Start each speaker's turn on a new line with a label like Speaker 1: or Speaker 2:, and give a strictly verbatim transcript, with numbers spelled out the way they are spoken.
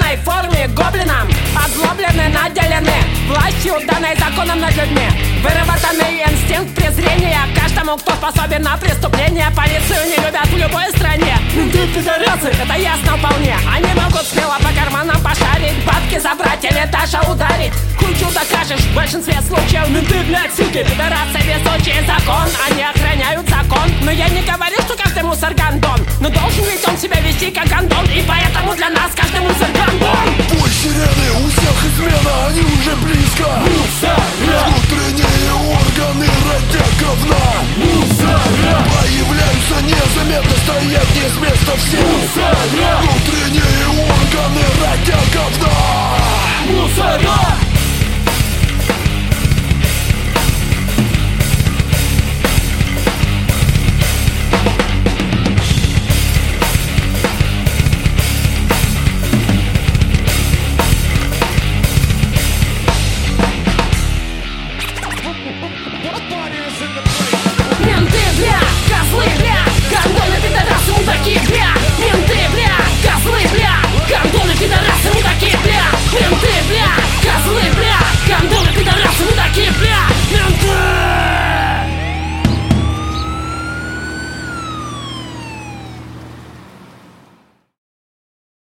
Speaker 1: военной форме гоблином, озлоблены, наделены властью, данной законом над людьми. Выработанный инстинкт презрения к каждому, кто способен на преступление. Полицию не любят в любой стране. Менты пидорасы, это ясно вполне. Они могут смело по карманам пошарить, бабки забрать или даже ударить. Кучу докажешь, в большинстве случаев менты, блядь, суки, пидорасы, везучий закон. Они охраняют закон. Но я не говорю, что каждый мусор гандон, но должен ведь он себя вести как гандон. И поэтому для нас каждый мусор гандон.
Speaker 2: Бой сирены, у всех измена, они уже близко.
Speaker 1: Мусора!
Speaker 2: Внутренние органы родят говна.
Speaker 1: Мусора!
Speaker 2: Появляются незаметно, стоять не с места все.
Speaker 1: Мусора!